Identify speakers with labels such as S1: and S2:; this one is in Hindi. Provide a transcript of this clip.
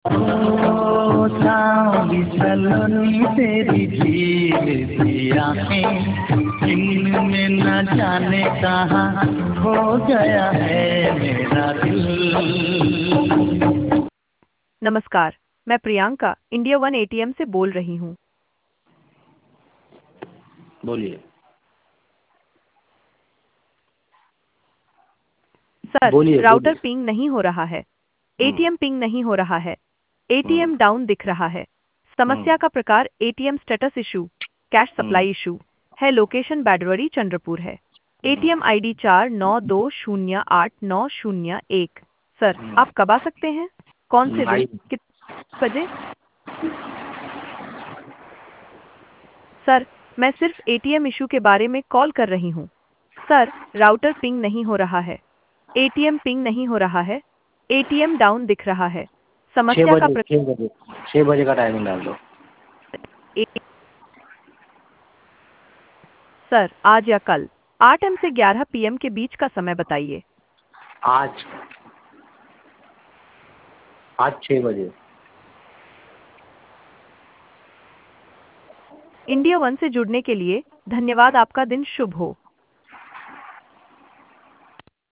S1: ओ सांवली सलोनी तेरी झील सी आँखें, इनमें न जाने कहाँ खो गया है मेरा दिल।
S2: नमस्कार, मैं प्रियंका इंडिया वन एटीएम से बोल रही हूँ।
S3: बोलिए।
S2: सर,
S3: बोलिए
S2: राउटर
S3: बोलिए।
S2: पिंग नहीं हो रहा है।
S3: हम्म।
S2: एटीएम पिंग नहीं हो रहा है।
S3: हम्म।
S2: एटीएम डाउन दिख रहा है।
S3: हम्म।
S2: समस्या का प्रकार ATM status issue, cash
S3: hmm.
S2: Supply issue है। लोकेशन बैडवरी चंद्रपुर है।
S3: हम्म।
S2: ATM ID 49208901। सर, आप कब आ सकते हैं? कौन से दिन?
S3: आई।
S2: कितने बजे? सर, मैं सिर्फ एटीएम इशू के बारे में कॉल कर रही हूँ। सर, राउटर पिंग नहीं हो रहा है। एटीएम पिंग नहीं हो रहा है। एटीएम डाउन दिख रहा है।
S3: छः
S2: समस्या का
S3: बजे 6 बजे 6 बजे का टाइमिंग डाल दो।
S2: प्रकार। सर, आज या कल 8 एम से 11 पीएम के बीच का समय बताइए।
S3: आज आज 6 बजे।
S2: इंडिया वन से जुड़ने के लिए धन्यवाद। आपका दिन शुभ हो।